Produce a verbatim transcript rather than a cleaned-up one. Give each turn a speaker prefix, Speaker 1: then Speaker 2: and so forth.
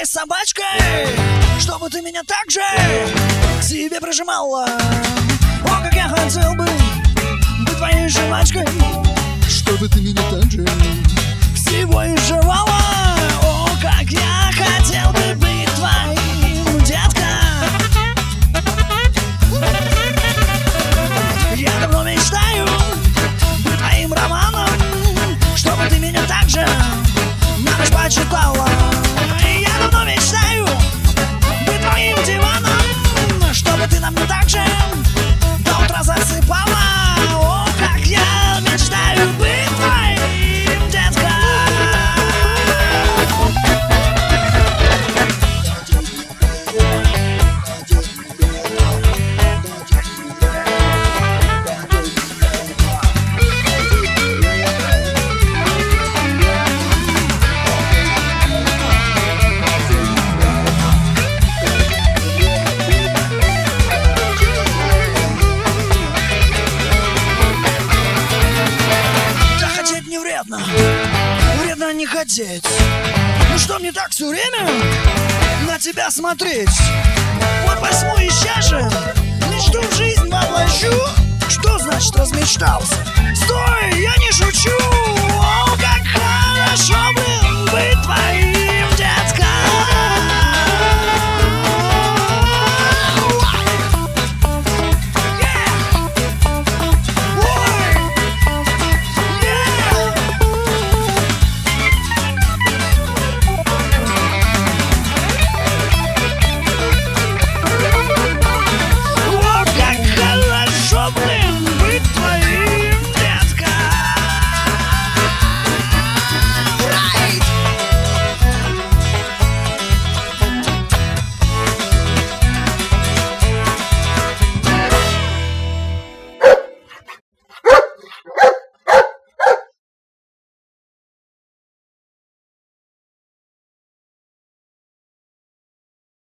Speaker 1: собачкой, чтобы ты меня так же к себе прижимала. О, как я хотел бы быть твоей жвачкой,
Speaker 2: чтобы ты меня так же
Speaker 1: всего изживала. О, как я хотел бы быть твоим, детка. Я давно мечтаю быть твоим романом, чтобы ты меня так же на ночь почитала. Я давно мечтаю быть твоим диваном, чтобы ты на мне так же до утра засыпала. О, как я мечтаю быть твоим, детка. Вредно, вредно не хотеть. Ну что мне так все время на тебя смотреть? Вот возьму и сейчас же мечту в жизнь воплощу. Что значит размечтался? Стой, я